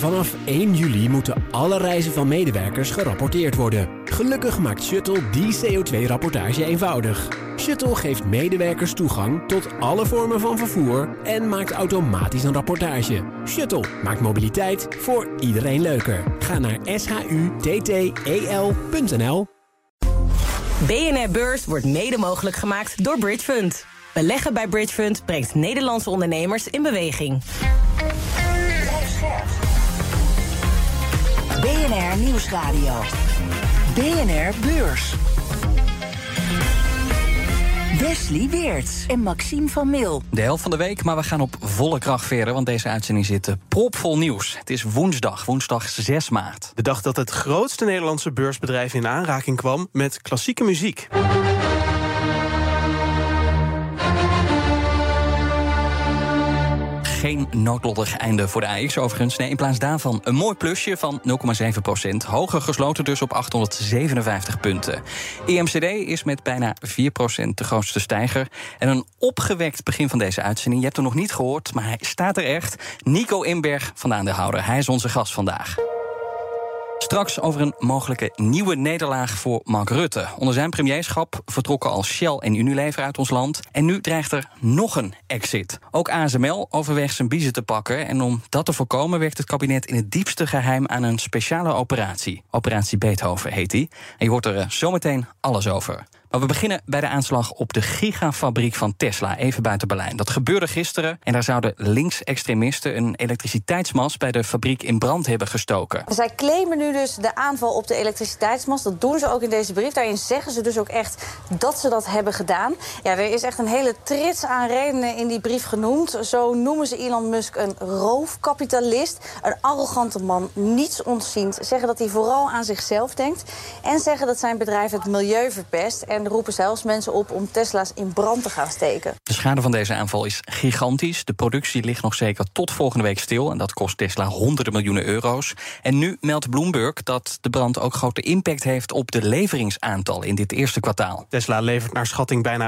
Vanaf 1 juli moeten alle reizen van medewerkers gerapporteerd worden. Gelukkig maakt Shuttle die CO2-rapportage eenvoudig. Shuttle geeft medewerkers toegang tot alle vormen van vervoer en maakt automatisch een rapportage. Shuttle maakt mobiliteit voor iedereen leuker. Ga naar shutttel.nl. BNR Beurs wordt mede mogelijk gemaakt door Bridge Fund. Beleggen bij Bridge Fund brengt Nederlandse ondernemers in beweging. BNR Nieuwsradio. BNR Beurs. Wesley Weerts en Maxime van Mil. De helft van de week, maar we gaan op volle kracht verder, want deze uitzending zit propvol nieuws. Het is woensdag 6 maart. De dag dat het grootste Nederlandse beursbedrijf in aanraking kwam met klassieke muziek. Geen noodlottig einde voor de AX overigens. Nee, in plaats daarvan een mooi plusje van 0,7%. Hoger gesloten dus op 857 punten. EMCD is met bijna 4% de grootste stijger. En een opgewekt begin van deze uitzending. Je hebt hem nog niet gehoord, maar hij staat er echt. Nico Imberg van de Aandeelhouder. Hij is onze gast vandaag. Straks over een mogelijke nieuwe nederlaag voor Mark Rutte. Onder zijn premierschap vertrokken al Shell en Unilever uit ons land. En nu dreigt er nog een exit. Ook ASML overweegt zijn biezen te pakken. En om dat te voorkomen werkt het kabinet in het diepste geheim aan een speciale operatie. Operatie Beethoven heet die. En je hoort er zometeen alles over. Maar we beginnen bij de aanslag op de gigafabriek van Tesla, even buiten Berlijn. Dat gebeurde gisteren en daar zouden linksextremisten een elektriciteitsmast bij de fabriek in brand hebben gestoken. Zij claimen nu dus de aanval op de elektriciteitsmast. Dat doen ze ook in deze brief. Daarin zeggen ze dus ook echt dat ze dat hebben gedaan. Ja, er is echt een hele trits aan redenen in die brief genoemd. Zo noemen ze Elon Musk een roofkapitalist, een arrogante man, niets ontziend. Zeggen dat hij vooral aan zichzelf denkt en zeggen dat zijn bedrijf het milieu verpest. En roepen zelfs mensen op om Tesla's in brand te gaan steken. De schade van deze aanval is gigantisch. De productie ligt nog zeker tot volgende week stil. En dat kost Tesla honderden miljoenen euro's. En nu meldt Bloomberg dat de brand ook grote impact heeft op de leveringsaantallen in dit eerste kwartaal. Tesla levert naar schatting bijna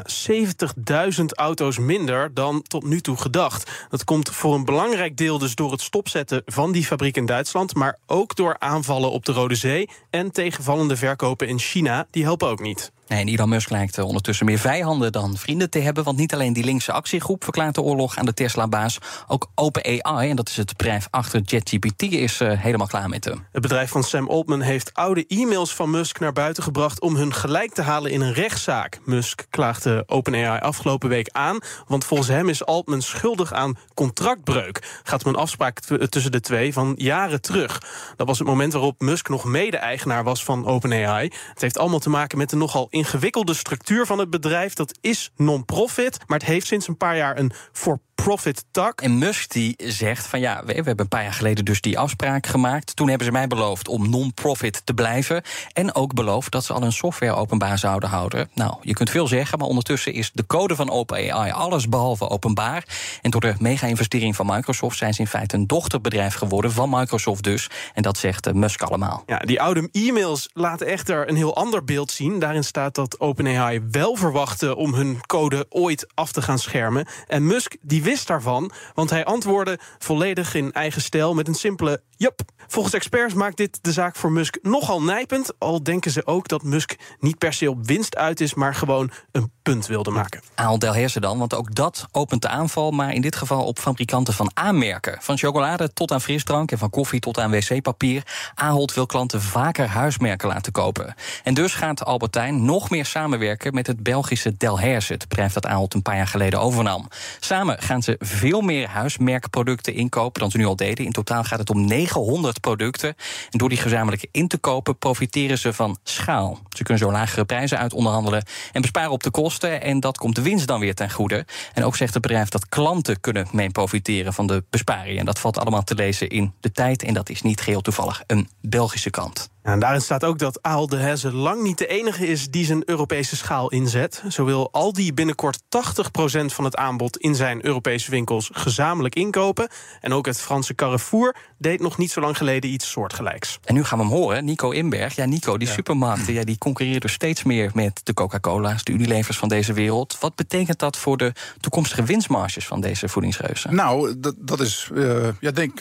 70.000 auto's minder dan tot nu toe gedacht. Dat komt voor een belangrijk deel dus door het stopzetten van die fabriek in Duitsland, maar ook door aanvallen op de Rode Zee en tegenvallende verkopen in China. Die helpen ook niet. En Elon Musk lijkt ondertussen meer vijanden dan vrienden te hebben, want niet alleen die linkse actiegroep verklaart de oorlog aan de Tesla-baas, ook OpenAI, en dat is het bedrijf achter ChatGPT, is helemaal klaar met hem. Het bedrijf van Sam Altman heeft oude e-mails van Musk naar buiten gebracht om hun gelijk te halen in een rechtszaak. Musk klaagde OpenAI afgelopen week aan, want volgens hem is Altman schuldig aan contractbreuk. Gaat om een afspraak tussen de twee van jaren terug. Dat was het moment waarop Musk nog mede-eigenaar was van OpenAI. Het heeft allemaal te maken met de nogal ingewikkelde structuur van het bedrijf. Dat is non-profit, maar het heeft sinds een paar jaar een for-profit tak. En Musk die zegt van ja, we hebben een paar jaar geleden dus die afspraak gemaakt. Toen hebben ze mij beloofd om non-profit te blijven. En ook beloofd dat ze al hun software openbaar zouden houden. Nou, je kunt veel zeggen, maar ondertussen is de code van OpenAI alles behalve openbaar. En door de mega-investering van Microsoft zijn ze in feite een dochterbedrijf geworden van Microsoft dus. En dat zegt Musk allemaal. Ja, die oude e-mails laten echter een heel ander beeld zien. Daarin staat dat OpenAI wel verwachtte om hun code ooit af te gaan schermen. En Musk die wist daarvan, want hij antwoordde volledig in eigen stijl met een simpele yup. Volgens experts maakt dit de zaak voor Musk nogal nijpend, al denken ze ook dat Musk niet per se op winst uit is, maar gewoon een punt wilde maken. Ahold Delhaize dan, want ook dat opent de aanval, maar in dit geval op fabrikanten van aanmerken. Van chocolade tot aan frisdrank en van koffie tot aan wc-papier. Ahold wil klanten vaker huismerken laten kopen. En dus gaat Albert Heijn nog meer samenwerken met het Belgische Delhaize, het bedrijf dat Ahold een paar jaar geleden overnam. Samen gaan ze veel meer huismerkproducten inkopen dan ze nu al deden. In totaal gaat het om 900 producten. En door die gezamenlijk in te kopen profiteren ze van schaal. Ze kunnen zo lagere prijzen uit onderhandelen en besparen op de kosten. En dat komt de winst dan weer ten goede. En ook zegt het bedrijf dat klanten kunnen mee profiteren van de besparing. En dat valt allemaal te lezen in De Tijd. En dat is niet geheel toevallig een Belgische krant. Ja, en daarin staat ook dat Ahold Delhaize lang niet de enige is die zijn Europese schaal inzet. Zo wil Aldi binnenkort 80% van het aanbod in zijn Europese winkels gezamenlijk inkopen. En ook het Franse Carrefour deed nog niet zo lang geleden iets soortgelijks. En nu gaan we hem horen, Nico Imberg. Ja, Nico, die supermarkten die concurreren dus steeds meer met de Coca-Cola's, de Unilevers van deze wereld. Wat betekent dat voor de toekomstige winstmarges van deze voedingsreuzen? Nou, dat is, denk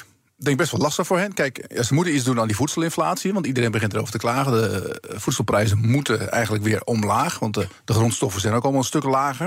denk best wel lastig voor hen. Kijk, ze moeten iets doen aan die voedselinflatie, want iedereen begint erover te klagen. De voedselprijzen moeten eigenlijk weer omlaag, want de grondstoffen zijn ook allemaal een stuk lager.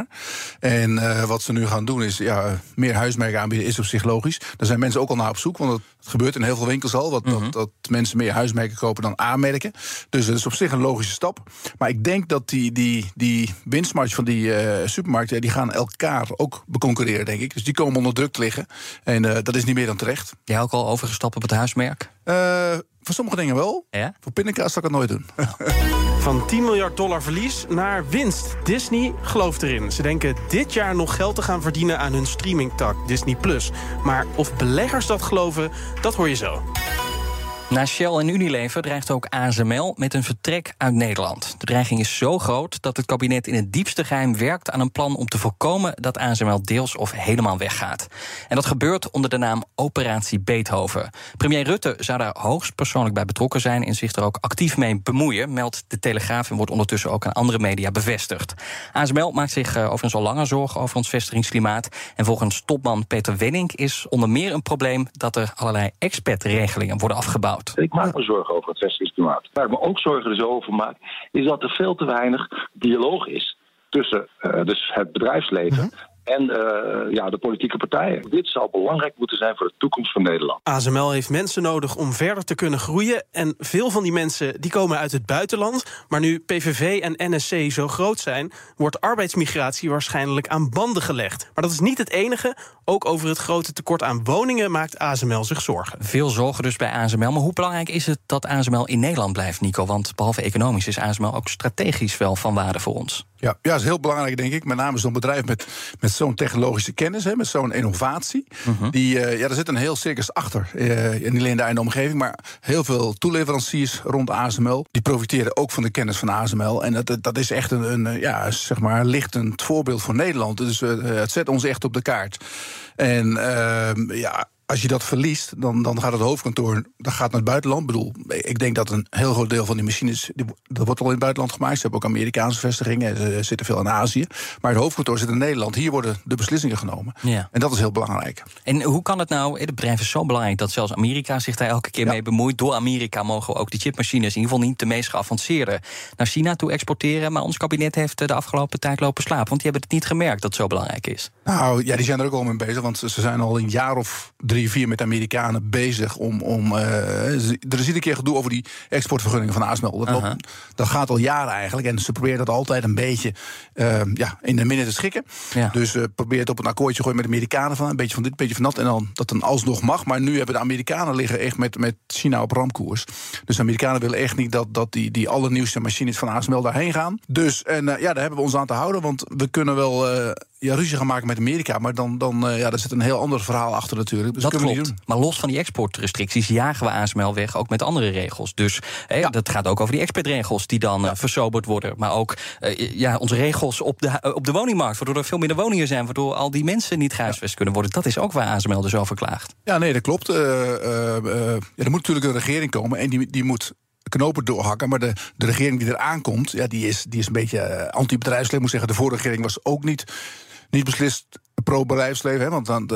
En wat ze nu gaan doen is meer huismerken aanbieden, is op zich logisch. Daar zijn mensen ook al naar op zoek, want het gebeurt in heel veel winkels al, dat mensen meer huismerken kopen dan A-merken. Dus dat is op zich een logische stap. Maar ik denk dat die winstmarge van die supermarkten, die gaan elkaar ook beconcurreren, denk ik. Dus die komen onder druk te liggen. En dat is niet meer dan terecht. Jij ook al overgestapt op het huismerk? Voor sommige dingen wel. Ja? Voor pindakaas zal ik het nooit doen. Van $10 miljard verlies naar winst. Disney gelooft erin. Ze denken dit jaar nog geld te gaan verdienen aan hun streamingtak Disney+. Maar of beleggers dat geloven, dat hoor je zo. Na Shell en Unilever dreigt ook ASML met een vertrek uit Nederland. De dreiging is zo groot dat het kabinet in het diepste geheim werkt aan een plan om te voorkomen dat ASML deels of helemaal weggaat. En dat gebeurt onder de naam Operatie Beethoven. Premier Rutte zou daar hoogstpersoonlijk bij betrokken zijn en zich er ook actief mee bemoeien, meldt de Telegraaf en wordt ondertussen ook aan andere media bevestigd. ASML maakt zich overigens al langer zorgen over ons vestigingsklimaat. En volgens topman Peter Wenning is onder meer een probleem dat er allerlei expertregelingen worden afgebouwd. Ik maak me zorgen over het vestigingsklimaat. Waar ik me ook zorgen over maak, is dat er veel te weinig dialoog is tussen dus het bedrijfsleven en de politieke partijen. Dit zal belangrijk moeten zijn voor de toekomst van Nederland. ASML heeft mensen nodig om verder te kunnen groeien. En veel van die mensen die komen uit het buitenland. Maar nu PVV en NSC zo groot zijn, wordt arbeidsmigratie waarschijnlijk aan banden gelegd. Maar dat is niet het enige. Ook over het grote tekort aan woningen maakt ASML zich zorgen. Veel zorgen dus bij ASML. Maar hoe belangrijk is het dat ASML in Nederland blijft, Nico? Want behalve economisch is ASML ook strategisch wel van waarde voor ons. Ja, dat is heel belangrijk, denk ik. Met name zo'n bedrijf met zo'n technologische kennis, met zo'n innovatie. Er zit een heel circus achter. Niet alleen daar in de omgeving, maar heel veel toeleveranciers rond ASML. Die profiteren ook van de kennis van ASML. En dat is echt een lichtend voorbeeld voor Nederland. Dus het zet ons echt op de kaart. En als je dat verliest, dan gaat het hoofdkantoor naar het buitenland. Ik bedoel, ik denk dat een heel groot deel van die machines, dat wordt al in het buitenland gemaakt. Ze hebben ook Amerikaanse vestigingen, ze zitten veel in Azië. Maar het hoofdkantoor zit in Nederland. Hier worden de beslissingen genomen. Ja. En dat is heel belangrijk. En hoe kan het nou? Het bedrijf is zo belangrijk dat zelfs Amerika zich daar elke keer mee bemoeit. Door Amerika mogen we ook die chipmachines, in ieder geval niet de meest geavanceerde, naar China toe exporteren. Maar ons kabinet heeft de afgelopen tijd lopen slapen. Want die hebben het niet gemerkt dat het zo belangrijk is. Nou ja, die zijn er ook al mee bezig. Want ze zijn al een jaar of 3-4 met de Amerikanen bezig er is iedere keer gedoe over die exportvergunningen van ASML. Dat gaat al jaren eigenlijk. En ze proberen dat altijd een beetje in de midden te schikken. Ja. Dus probeer het op een akkoordje gooien met de Amerikanen van een beetje van dit, een beetje van dat. En dan dat dan alsnog mag. Maar nu hebben de Amerikanen liggen echt met China op ramkoers. Dus de Amerikanen willen echt niet dat die allernieuwste machines van ASML daarheen gaan. Dus daar hebben we ons aan te houden. Want we kunnen wel ruzie gaan maken met Amerika. Maar daar zit een heel ander verhaal achter natuurlijk. Dus dat klopt. Maar los van die exportrestricties jagen we ASML weg, ook met andere regels. Dus dat gaat ook over die exportregels die dan versoberd worden. Maar ook onze regels op de woningmarkt, waardoor er veel minder woningen zijn, waardoor al die mensen niet gehuisvest kunnen worden. Dat is ook waar ASML dus over klaagt. Ja, nee, dat klopt. Er moet natuurlijk een regering komen en die moet knopen doorhakken. Maar de regering die eraan komt, die is een beetje anti-bedrijfsleven. Moet zeggen, de vorige regering was ook niet beslist pro-bedrijfsleven, want dan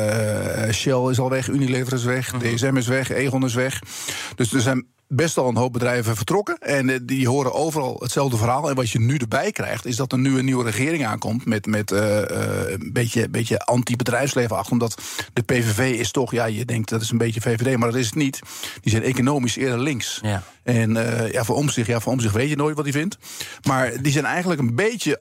Shell is al weg, Unilever is weg, DSM is weg, Egon is weg. Dus er zijn best al een hoop bedrijven vertrokken. En die horen overal hetzelfde verhaal. En wat je nu erbij krijgt, is dat er nu een nieuwe regering aankomt met een beetje anti-bedrijfsleven achter. Omdat de PVV is toch, je denkt dat is een beetje VVD, maar dat is het niet. Die zijn economisch eerder links. Ja. En voor Omtzigt weet je nooit wat hij vindt. Maar die zijn eigenlijk een beetje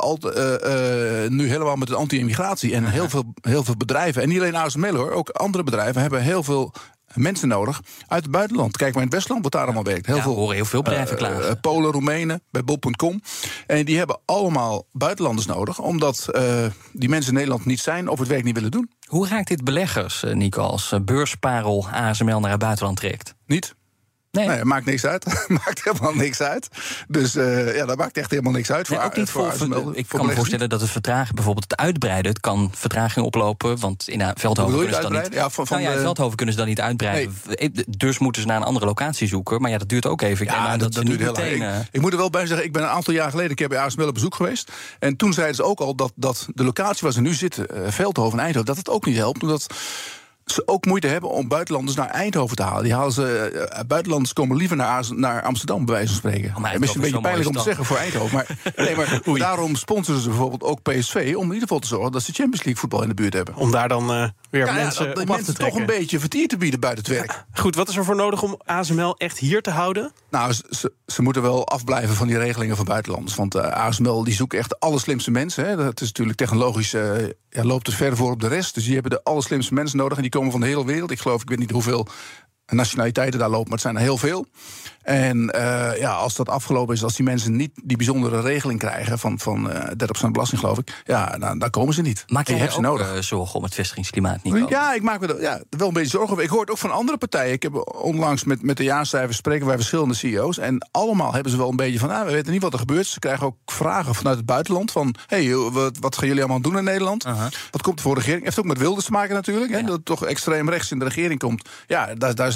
nu helemaal met de anti-immigratie. En heel veel bedrijven, en niet alleen ASML hoor, ook andere bedrijven hebben heel veel mensen nodig uit het buitenland. Kijk maar in het Westland wat daar allemaal werkt. Horen heel veel bedrijven klagen. Polen, Roemenen, bij Bob.com. En die hebben allemaal buitenlanders nodig, omdat die mensen in Nederland niet zijn of het werk niet willen doen. Hoe raakt dit beleggers, Nico, als beursparel ASML naar het buitenland trekt? Niet. Nee, maakt niks uit. Maakt helemaal niks uit. Dus dat maakt echt helemaal niks uit. Ik kan me voorstellen dat het vertragen, bijvoorbeeld het uitbreiden, het kan vertraging oplopen. Want in Veldhoven kunnen ze dan niet. Veldhoven kunnen ze dan niet uitbreiden. Nee. Dus moeten ze naar een andere locatie zoeken. Maar dat duurt ook even. Dat duurt heel lang. Ik moet er wel bij zeggen, ik ben een aantal jaar geleden een keer bij ASML op bezoek geweest. En toen zeiden ze ook al dat de locatie waar ze nu zitten, Veldhoven en Eindhoven, dat het ook niet helpt. Omdat ze ook moeite hebben om buitenlanders naar Eindhoven te halen. Die halen ze, buitenlanders komen liever naar Amsterdam, bij wijze van spreken. Maar Misschien een beetje pijnlijk om te zeggen voor Eindhoven. Maar daarom sponsoren ze bijvoorbeeld ook PSV... om in ieder geval te zorgen dat ze Champions League voetbal in de buurt hebben. Om daar dan weer mensen op af te mensen trekken. toch een beetje vertier te bieden buiten het werk. Goed, wat is er voor nodig om ASML echt hier te houden? Nou, ze moeten wel afblijven van die regelingen van buitenlanders. Want ASML die zoekt echt de allerslimste mensen. Hè. Dat is natuurlijk technologisch loopt het ver voor op de rest. Dus die hebben de allerslimste mensen nodig. En die komen van de hele wereld. Ik weet niet hoeveel nationaliteiten daar lopen, maar het zijn er heel veel. En als dat afgelopen is, als die mensen niet die bijzondere regeling krijgen van 30% belasting, geloof ik, dan komen ze niet. Maak jij je ook zorgen om het vestigingsklimaat, Nico? Ja, ik maak me er wel een beetje zorgen over. Ik hoor het ook van andere partijen. Ik heb onlangs met de jaarcijfers spreken wij verschillende CEO's. En allemaal hebben ze wel een beetje van, we weten niet wat er gebeurt. Ze krijgen ook vragen vanuit het buitenland van, wat gaan jullie allemaal doen in Nederland? Wat komt er voor de regering? Heeft ook met Wilders te maken natuurlijk. Hè, dat het toch extreem rechts in de regering komt. Ja,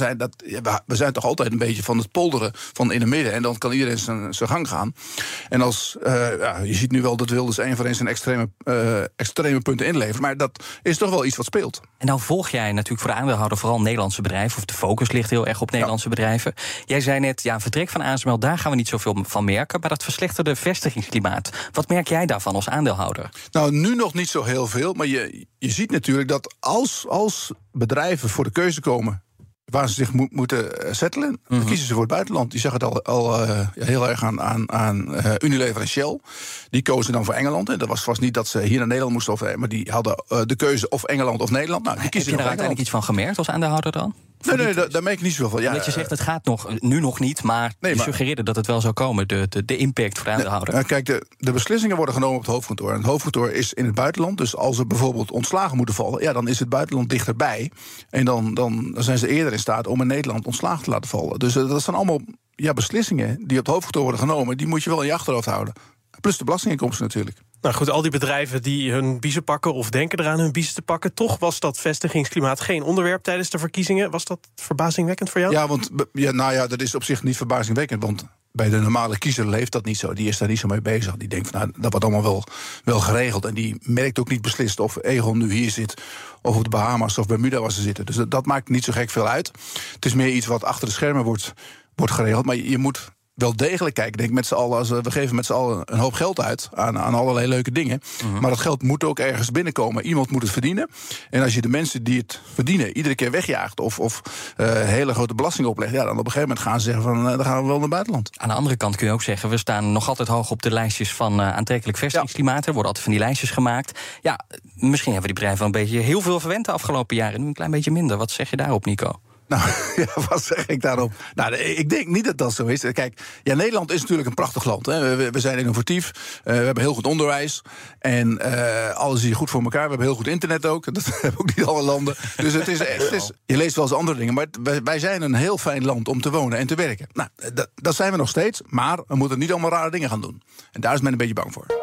we zijn toch altijd een beetje van het polderen van in het midden. En dan kan iedereen zijn gang gaan. En je ziet nu wel dat Wilders één voor één zijn extreme punten inlevert. Maar dat is toch wel iets wat speelt. En dan volg jij natuurlijk voor de aandeelhouder vooral Nederlandse bedrijven. Of de focus ligt heel erg op Nederlandse bedrijven. Jij zei net, vertrek van ASML, daar gaan we niet zoveel van merken. Maar dat verslechterde vestigingsklimaat. Wat merk jij daarvan als aandeelhouder? Nou, nu nog niet zo heel veel. Maar je ziet natuurlijk dat als bedrijven voor de keuze komen waar ze zich moeten settelen, dan kiezen ze voor het buitenland. Die zeggen het al heel erg aan Unilever en Shell. Die kozen dan voor Engeland. En dat was vast niet dat ze hier naar Nederland moesten, maar die hadden de keuze of Engeland of Nederland. Nou, die kiezen heb je daar uiteindelijk iets van gemerkt als aandeelhouder dan? Nee, daar merk ik niet zoveel van. Ja, je zegt, het gaat nu nog niet, maar je suggereerde dat het wel zou komen. De impact voor de aandeelhouder. Kijk, de beslissingen worden genomen op het hoofdkantoor. En het hoofdkantoor is in het buitenland. Dus als er bijvoorbeeld ontslagen moeten vallen, dan is het buitenland dichterbij. En dan zijn ze eerder in staat om in Nederland ontslagen te laten vallen. Dus dat zijn allemaal beslissingen die op het hoofdkantoor worden genomen. Die moet je wel in je achterhoofd houden. Plus de belastinginkomsten natuurlijk. Nou goed, al die bedrijven die hun biezen pakken of denken eraan hun biezen te pakken, toch was dat vestigingsklimaat geen onderwerp tijdens de verkiezingen. Was dat verbazingwekkend voor jou? Ja, want dat is op zich niet verbazingwekkend, want bij de normale kiezer leeft dat niet zo. Die is daar niet zo mee bezig. Die denkt van, dat wordt allemaal wel geregeld. En die merkt ook niet beslist of Egon nu hier zit, of op de Bahama's of Bermuda waar ze zitten. Dus dat maakt niet zo gek veel uit. Het is meer iets wat achter de schermen wordt geregeld. Maar je moet wel degelijk kijken, denk ik, met z'n allen. We geven met z'n allen een hoop geld uit aan allerlei leuke dingen. Maar dat geld moet ook ergens binnenkomen. Iemand moet het verdienen. En als je de mensen die het verdienen iedere keer wegjaagt of hele grote belasting oplegt, dan op een gegeven moment gaan ze zeggen van, dan gaan we wel naar het buitenland. Aan de andere kant kun je ook zeggen, we staan nog altijd hoog op de lijstjes van aantrekkelijk vestigingsklimaat. Er worden altijd van die lijstjes gemaakt. Ja, misschien hebben die bedrijven wel een beetje heel veel verwend de afgelopen jaren. Nu een klein beetje minder. Wat zeg je daarop, Nico? Nou, wat zeg ik daarop? Nou, ik denk niet dat dat zo is. Kijk, Nederland is natuurlijk een prachtig land. Hè. We zijn innovatief, we hebben heel goed onderwijs. En alles is hier goed voor elkaar. We hebben heel goed internet ook. Dat hebben ook niet alle landen. Dus het is, je leest wel eens andere dingen. Maar wij zijn een heel fijn land om te wonen en te werken. Nou, dat zijn we nog steeds. Maar we moeten niet allemaal rare dingen gaan doen. En daar is men een beetje bang voor.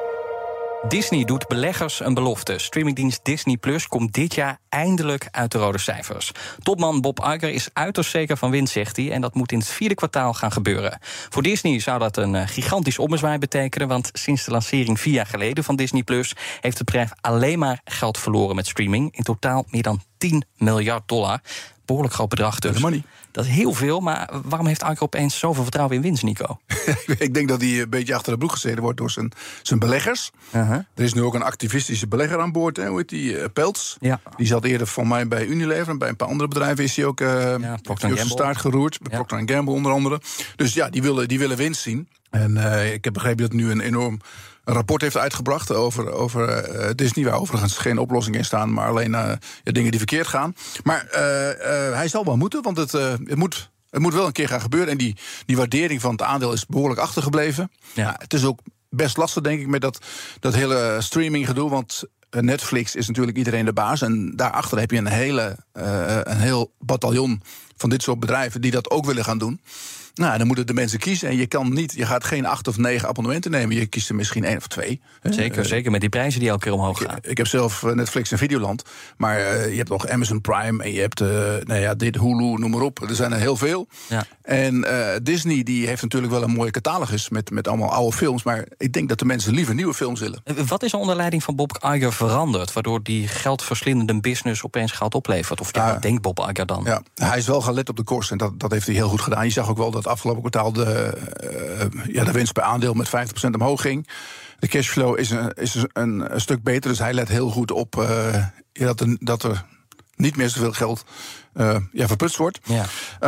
Disney doet beleggers een belofte. Streamingdienst Disney Plus komt dit jaar eindelijk uit de rode cijfers. Topman Bob Iger is uiterst zeker van winst, zegt hij. En dat moet in het 4e kwartaal gaan gebeuren. Voor Disney zou dat een gigantisch ommezwaai betekenen. Want sinds de lancering 4 jaar geleden van Disney Plus heeft het bedrijf alleen maar geld verloren met streaming. In totaal meer dan $10 miljard. Behoorlijk groot bedrag dus. Money. Dat is heel veel, maar waarom heeft Iger opeens zoveel vertrouwen in winst, Nico? Ik denk dat hij een beetje achter de broek gezeten wordt door zijn beleggers. Er is nu ook een activistische belegger aan boord, hoe heet die? Peltz. Ja. Die zat eerder van mij bij Unilever en bij een paar andere bedrijven is hij ook zijn staart geroerd. Bij Procter & Gamble onder andere. Dus ja, die willen winst zien. En ik heb begrepen dat nu een enorm rapport heeft uitgebracht over Disney, waar overigens geen oplossing in staan, maar alleen dingen die verkeerd gaan. Maar hij zal wel moeten, want het moet wel een keer gaan gebeuren. En die waardering van het aandeel is behoorlijk achtergebleven. Ja. Het is ook best lastig, denk ik, met dat hele streaming gedoe, want Netflix is natuurlijk iedereen de baas. En daarachter heb je een heel bataljon van dit soort bedrijven die dat ook willen gaan doen. Nou, dan moeten de mensen kiezen. En je gaat geen 8 of 9 abonnementen nemen. Je kiest er misschien 1 of 2. Zeker met die prijzen die elke keer omhoog gaan. Ik heb zelf Netflix en Videoland. Maar je hebt nog Amazon Prime en je hebt dit Hulu, noem maar op. Er zijn er heel veel. Ja. En Disney die heeft natuurlijk wel een mooie catalogus met allemaal oude films. Maar ik denk dat de mensen liever nieuwe films willen. Wat is er onder leiding van Bob Iger veranderd? Waardoor die geldverslindende business opeens geld oplevert? Of wat denkt Bob Iger dan? Ja, hij is wel gelet op de kosten. En dat heeft hij heel goed gedaan. Je zag ook wel dat afgelopen kwartaal de winst per aandeel met 50% omhoog ging. De cashflow is een stuk beter. Dus hij let heel goed op dat er niet meer zoveel geld verprutst wordt. Ja.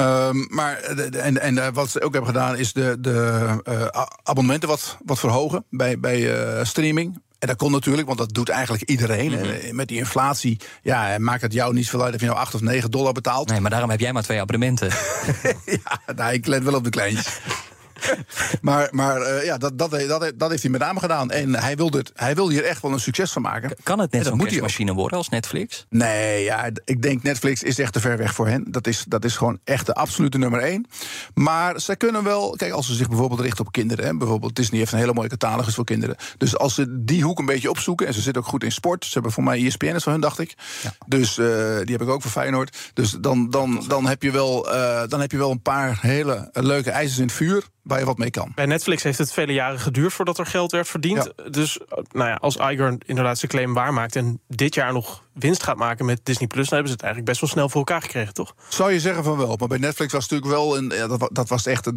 Wat ze ook hebben gedaan is de abonnementen wat verhogen bij streaming. En dat kon natuurlijk, want dat doet eigenlijk iedereen. Mm-hmm. Met die inflatie maakt het jou niet veel uit of je nou $8 of $9 betaalt. Nee, maar daarom heb jij maar 2 abonnementen. Ik let wel op de kleintjes. Maar dat heeft hij met name gedaan. En hij wil hier echt wel een succes van maken. Kan het net zo'n cashmachine worden als Netflix? Nee, ik denk Netflix is echt te ver weg voor hen. Dat is gewoon echt de absolute nummer 1. Maar ze kunnen wel, kijk, als ze zich bijvoorbeeld richten op kinderen. Hè, bijvoorbeeld Disney heeft een hele mooie catalogus voor kinderen. Dus als ze die hoek een beetje opzoeken, en ze zitten ook goed in sport. Ze hebben voor mij ESPN is van hun, dacht ik. Ja. Dus die heb ik ook voor Feyenoord. Dus dan heb je wel een paar hele leuke ijzers in het vuur waar je wat mee kan. Bij Netflix heeft het vele jaren geduurd voordat er geld werd verdiend. Ja. Dus als Iger inderdaad zijn claim waarmaakt en dit jaar nog winst gaat maken met Disney+, dan hebben ze het eigenlijk best wel snel voor elkaar gekregen, toch? Zou je zeggen van wel, maar bij Netflix was het natuurlijk wel dat was echt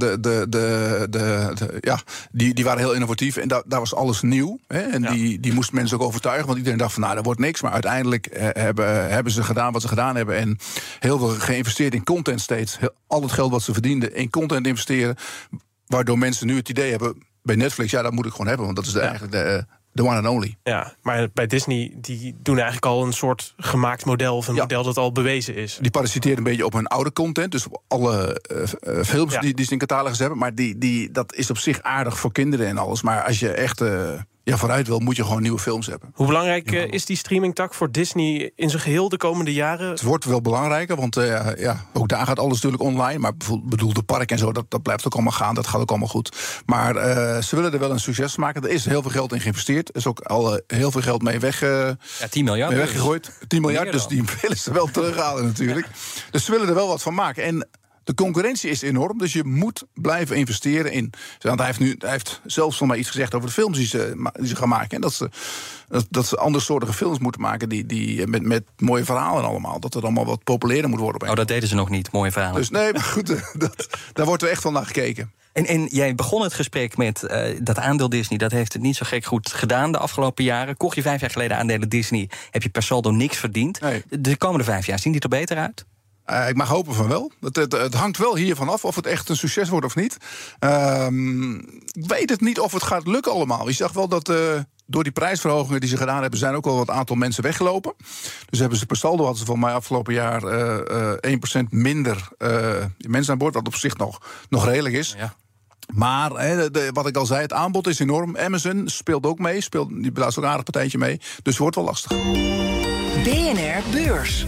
die waren heel innovatief en daar was alles nieuw. Hè, en die moesten mensen ook overtuigen, want iedereen dacht van dat wordt niks, maar uiteindelijk hebben ze gedaan wat ze gedaan hebben en heel veel geïnvesteerd in content steeds. Al het geld wat ze verdienden in content investeren, waardoor mensen nu het idee hebben bij Netflix, dat moet ik gewoon hebben, want dat is eigenlijk de one and only. Ja, maar bij Disney, die doen eigenlijk al een soort gemaakt model of een model dat al bewezen is. Die parasiteren een beetje op hun oude content, dus op alle films die ze in catalogus hebben, maar dat is op zich aardig voor kinderen en alles. Maar als je echt vooruit wil, moet je gewoon nieuwe films hebben. Hoe belangrijk is die streamingtak voor Disney in zijn geheel de komende jaren? Het wordt wel belangrijker, want ook daar gaat alles natuurlijk online. Maar bedoel, de park en zo, dat blijft ook allemaal gaan. Dat gaat ook allemaal goed. Maar ze willen er wel een succes van maken. Er is heel veel geld in geïnvesteerd. Er is ook al heel veel geld mee 10 miljard mee weggegooid. 10 miljard, dus die willen ze wel terughalen natuurlijk. Dus ze willen er wel wat van maken. En de concurrentie is enorm, dus je moet blijven investeren in. Want hij heeft zelfs van mij iets gezegd over de films die ze gaan maken. En dat ze andersoortige films moeten maken die met mooie verhalen allemaal. Dat het allemaal wat populairder moet worden. Dat deden ze nog niet, mooie verhalen. Dus nee, maar goed, daar wordt er echt van naar gekeken. En jij begon het gesprek met dat aandeel Disney. Dat heeft het niet zo gek goed gedaan de afgelopen jaren. Kocht je 5 jaar geleden aandelen Disney, heb je per saldo niks verdiend. Nee. De komende 5 jaar, zien die er beter uit? Ik mag hopen van wel. Het hangt wel hiervan af of het echt een succes wordt of niet. Ik weet het niet of het gaat lukken allemaal. Je zag wel dat door die prijsverhogingen die ze gedaan hebben, zijn ook wel wat aantal mensen weggelopen. Dus hebben ze per saldo, hadden ze van mij afgelopen jaar 1% minder mensen aan boord, wat op zich nog redelijk is. Ja. Maar wat ik al zei, het aanbod is enorm. Amazon speelt ook mee, die blaast ook een aardig partijtje mee. Dus het wordt wel lastig. BNR Beurs.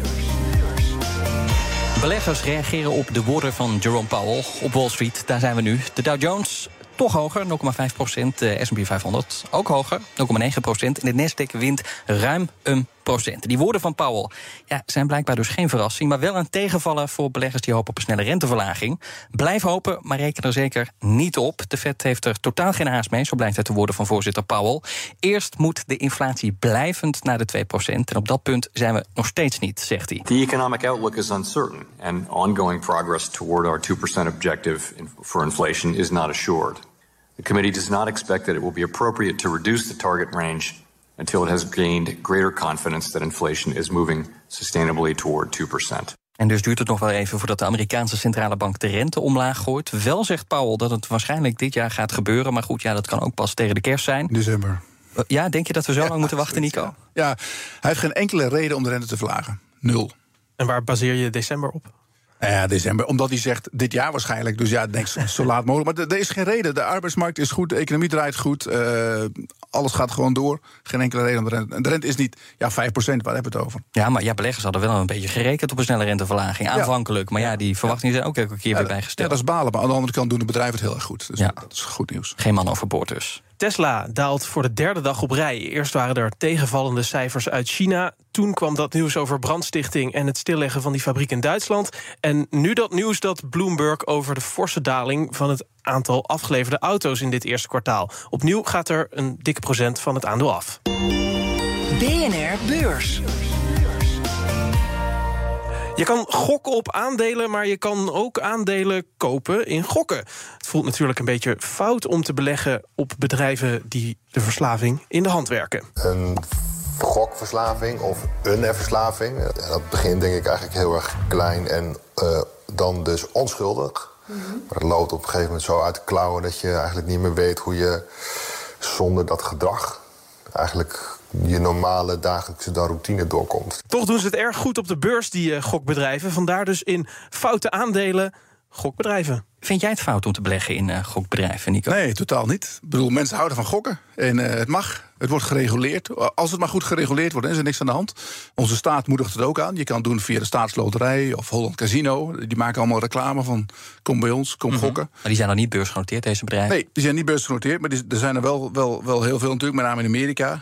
Beleggers reageren op de woorden van Jerome Powell op Wall Street. Daar zijn we nu. De Dow Jones toch hoger, 0,5%. De S&P 500 ook hoger, 0,9%. En de Nasdaq wint ruim 1%. Die woorden van Powell zijn blijkbaar dus geen verrassing, maar wel een tegenvaller voor beleggers die hopen op een snelle renteverlaging. Blijf hopen, maar reken er zeker niet op. De Fed heeft er totaal geen haast mee, zo blijkt uit de woorden van voorzitter Powell. Eerst moet de inflatie blijvend naar de 2%. En op dat punt zijn we nog steeds niet, zegt hij. The economic outlook is uncertain and ongoing progress toward our 2% objective for inflation is not assured. The committee does not expect that it will be appropriate to reduce the target range until it has gained greater confidence that inflation is moving sustainably toward 2%. En dus duurt het nog wel even voordat de Amerikaanse centrale bank de rente omlaag gooit. Wel zegt Powell dat het waarschijnlijk dit jaar gaat gebeuren. Maar goed, dat kan ook pas tegen de kerst zijn. December. Ja, denk je dat we zo lang moeten wachten, Nico? Ja, hij heeft geen enkele reden om de rente te verlagen. 0. En waar baseer je december op? Ja, december. Omdat hij zegt dit jaar waarschijnlijk. Dus ja, denk zo laat mogelijk. Maar er is geen reden. De arbeidsmarkt is goed, de economie draait goed. Alles gaat gewoon door. Geen enkele reden om de rente. En de rente is niet 5%, waar hebben we het over? Ja, maar beleggers hadden wel een beetje gerekend op een snelle renteverlaging. Aanvankelijk. Maar die verwachtingen zijn ook elke keer weer bijgesteld. Ja, dat is balen. Maar aan de andere kant doen de bedrijven het heel erg goed. Dus dat is goed nieuws. Geen man overboord dus. Tesla daalt voor de derde dag op rij. Eerst waren er tegenvallende cijfers uit China. Toen kwam dat nieuws over brandstichting en het stilleggen van die fabriek in Duitsland. En nu dat nieuws dat Bloomberg over de forse daling van het aantal afgeleverde auto's in dit eerste kwartaal. Opnieuw gaat er een dikke procent van het aandeel af. BNR Beurs. Je kan gokken op aandelen, maar je kan ook aandelen kopen in gokken. Het voelt natuurlijk een beetje fout om te beleggen op bedrijven die de verslaving in de hand werken. Een gokverslaving of een verslaving, dat begint denk ik eigenlijk heel erg klein en dan dus onschuldig. Mm-hmm. Maar het loopt op een gegeven moment zo uit de klauwen dat je eigenlijk niet meer weet hoe je zonder dat gedrag eigenlijk je normale dagelijkse routine doorkomt. Toch doen ze het erg goed op de beurs, die gokbedrijven. Vandaar dus in foute aandelen gokbedrijven. Vind jij het fout om te beleggen in gokbedrijven, Nico? Nee, totaal niet. Ik bedoel, mensen houden van gokken. En het mag. Het wordt gereguleerd. Als het maar goed gereguleerd wordt, is er niks aan de hand. Onze staat moedigt het ook aan. Je kan het doen via de Staatsloterij of Holland Casino. Die maken allemaal reclame van kom bij ons, kom gokken. Maar die zijn nog niet beursgenoteerd, deze bedrijven? Nee, die zijn niet beursgenoteerd. Maar er zijn er wel heel veel natuurlijk, met name in Amerika.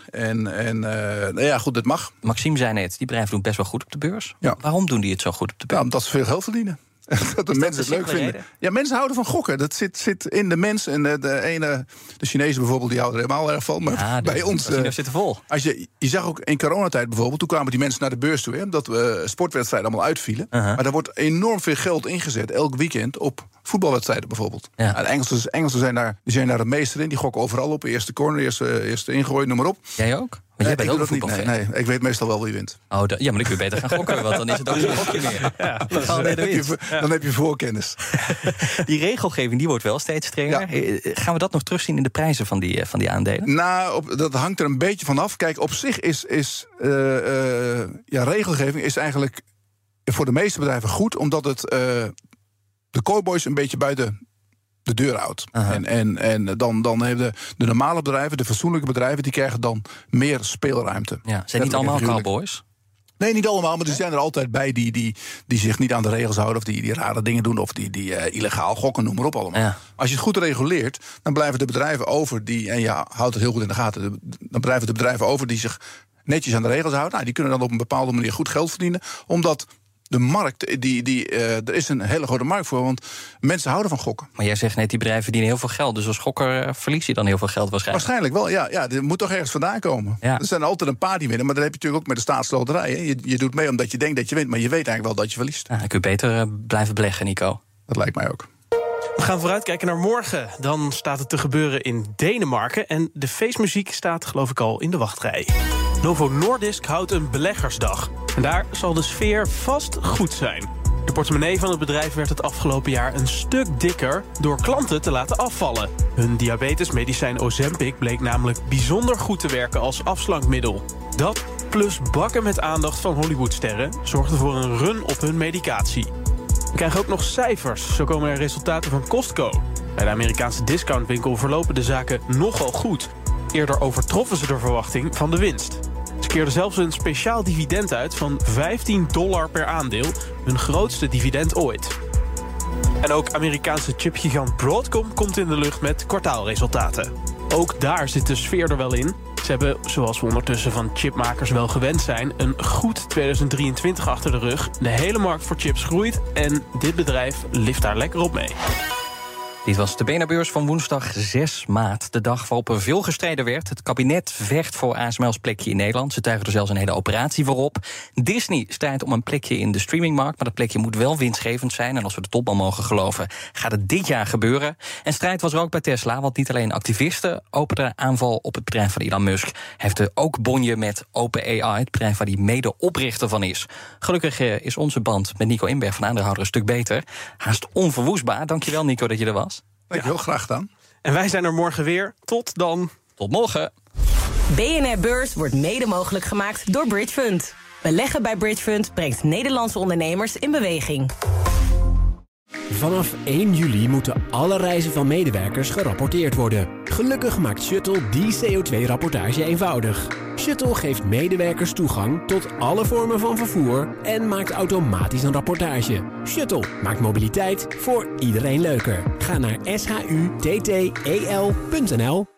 En goed, het mag. Maxime zei net, die bedrijven doen best wel goed op de beurs. Ja. Waarom doen die het zo goed op de beurs? Ja, omdat ze veel geld verdienen. Dat de mensen het leuk vinden. Ja, mensen houden van gokken. Dat zit in de mens. En de Chinezen bijvoorbeeld, die houden er helemaal erg van. Maar bij ons zitten vol. Je zag ook in coronatijd bijvoorbeeld, toen kwamen die mensen naar de beurs toe, omdat sportwedstrijden allemaal uitvielen. Maar daar wordt enorm veel geld ingezet, elk weekend, op voetbalwedstrijden bijvoorbeeld. Ja. De Engelsen zijn daar het meester in. Die gokken overal op. Eerste corner, eerste ingooien, noem maar op. Jij ook? Maar jij bent ook een voetbalfan. Nee, ik weet meestal wel wie wint. Ja, maar dan kun je beter gaan gokken, want dan is het ook geen gokje meer. Dan heb je voorkennis. Die regelgeving die wordt wel steeds strenger. Ja. Gaan we dat nog terugzien in de prijzen van die aandelen? Nou, dat hangt er een beetje vanaf. Kijk, op zich is regelgeving is eigenlijk voor de meeste bedrijven goed, omdat het de cowboys een beetje buiten de deur houdt. En dan hebben de normale bedrijven, de fatsoenlijke bedrijven, die krijgen dan meer speelruimte. Ja, zijn niet allemaal cowboys? Nee, niet allemaal, maar er zijn er altijd bij die zich niet aan de regels houden, of die rare dingen doen, of die illegaal gokken, noem maar op allemaal. Ja. Als je het goed reguleert, dan blijven de bedrijven over en je houdt het heel goed in de gaten, dan blijven de bedrijven over die zich netjes aan de regels houden. Nou, die kunnen dan op een bepaalde manier goed geld verdienen, omdat de markt, er is een hele grote markt voor, want mensen houden van gokken. Maar jij zegt net, die bedrijven verdienen heel veel geld, dus als gokker verlies je dan heel veel geld waarschijnlijk. Waarschijnlijk wel, ja. Er moet toch ergens vandaan komen. Ja. Er zijn altijd een paar die winnen, maar dat heb je natuurlijk ook met de staatsloterij. Hè. Je doet mee omdat je denkt dat je wint, maar je weet eigenlijk wel dat je verliest. Dan kun je beter blijven beleggen, Nico. Dat lijkt mij ook. We gaan vooruitkijken naar morgen. Dan staat het te gebeuren in Denemarken. En de feestmuziek staat, geloof ik, al in de wachtrij. Novo Nordisk houdt een beleggersdag. En daar zal de sfeer vast goed zijn. De portemonnee van het bedrijf werd het afgelopen jaar een stuk dikker door klanten te laten afvallen. Hun diabetesmedicijn Ozempic bleek namelijk bijzonder goed te werken als afslankmiddel. Dat plus bakken met aandacht van Hollywoodsterren zorgde voor een run op hun medicatie. We krijgen ook nog cijfers. Zo komen er resultaten van Costco. Bij de Amerikaanse discountwinkel verlopen de zaken nogal goed. Eerder overtroffen ze de verwachting van de winst. Ze keerden zelfs een speciaal dividend uit van $15 per aandeel, hun grootste dividend ooit. En ook Amerikaanse chipgigant Broadcom komt in de lucht met kwartaalresultaten. Ook daar zit de sfeer er wel in. Ze hebben, zoals we ondertussen van chipmakers wel gewend zijn, een goed 2023 achter de rug. De hele markt voor chips groeit en dit bedrijf lift daar lekker op mee. Dit was de BNR-beurs van woensdag 6 maart. De dag waarop er veel gestreden werd. Het kabinet vecht voor ASML's plekje in Nederland. Ze tuigen er zelfs een hele operatie voor op. Disney strijdt om een plekje in de streamingmarkt. Maar dat plekje moet wel winstgevend zijn. En als we de topman mogen geloven, gaat het dit jaar gebeuren. En strijd was er ook bij Tesla. Want niet alleen activisten openden aanval op het bedrijf van Elon Musk. Hij heeft ook bonje met OpenAI, het bedrijf waar hij mede-oprichter van is. Gelukkig is onze band met Nico Inberg van Aandeelhouder een stuk beter. Haast onverwoestbaar. Dankjewel, Nico, dat je er was. Dankjewel, graag gedaan. En wij zijn er morgen weer. Tot dan. Tot morgen. BNR Beurs wordt mede mogelijk gemaakt door Bridgefund. Beleggen bij Bridgefund brengt Nederlandse ondernemers in beweging. Vanaf 1 juli moeten alle reizen van medewerkers gerapporteerd worden. Gelukkig maakt Shuttle die CO2-rapportage eenvoudig. Shuttle geeft medewerkers toegang tot alle vormen van vervoer en maakt automatisch een rapportage. Shuttle maakt mobiliteit voor iedereen leuker. Ga naar shutttel.nl.